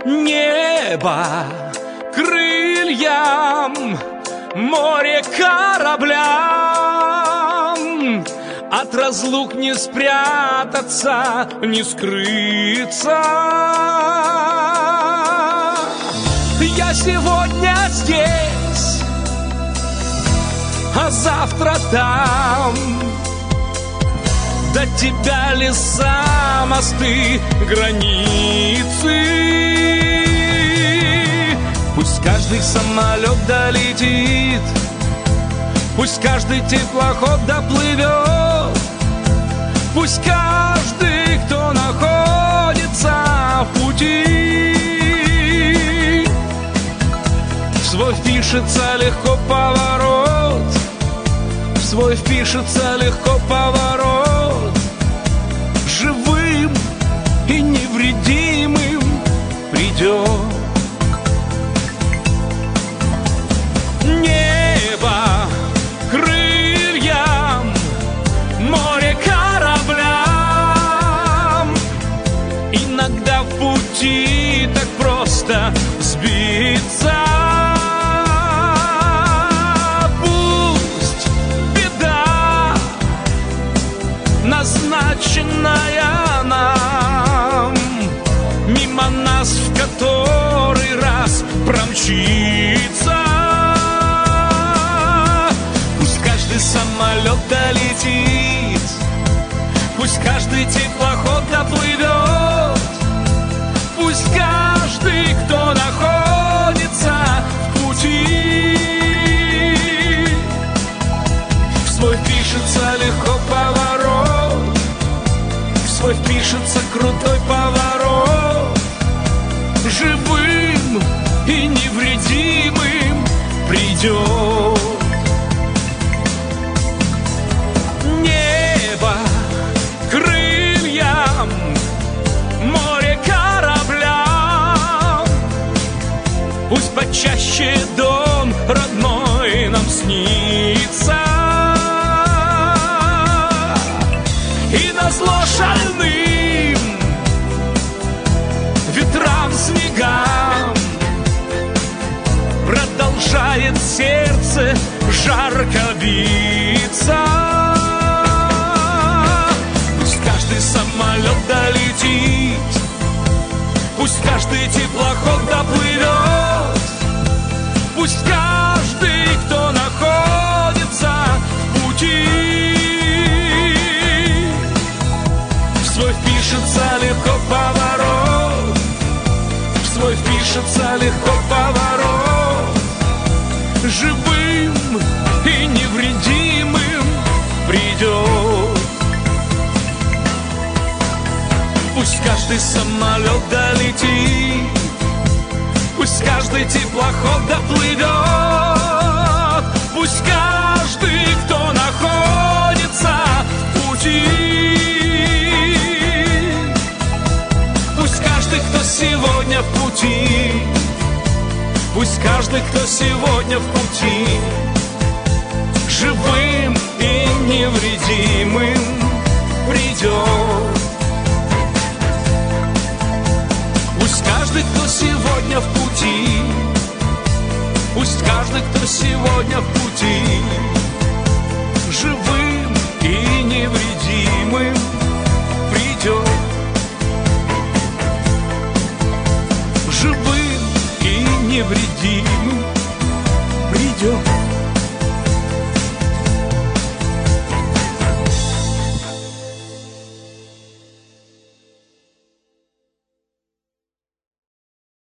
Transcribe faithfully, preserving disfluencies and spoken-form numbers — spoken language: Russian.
Небо крыльям, море кораблям. От разлук не спрятаться, не скрыться. Я сегодня здесь, а завтра там. До тебя леса, мосты, границы. Пусть каждый самолет долетит, пусть каждый теплоход доплывет, пусть каждый, кто находится в пути, в свой впишется легко поворот, в свой впишется легко поворот, живым и невредимым придет. Небо крыльям, море кораблям. Иногда в пути так просто сбиться. Пусть беда, назначенная нам, мимо нас в который раз промчится. Самолет долетит, пусть каждый теплоход доплывет, пусть каждый, кто находится в пути, в свой впишется легко поворот, в свой впишется крутой поворот, живым и невредимым придет. Крыльям, море кораблям. Пусть почаще дом родной нам снится, и назло шальным ветрам, снегам продолжает сердце жарко биться. Самолет долетит, пусть каждый теплоход доплывет, пусть каждый, кто находится в пути, в свой впишется легко поворот, в свой впишется легко поворот, живым и невредимым придет. Пусть каждый самолет долетит, пусть каждый теплоход доплывет, пусть каждый, кто находится в пути, пусть каждый, кто сегодня в пути, пусть каждый, кто сегодня в пути, живым и невредимым придет. Пусть каждый, кто сегодня в пути, пусть каждый, кто сегодня в пути, живым и невредимым придет. Живым и невредимым придет.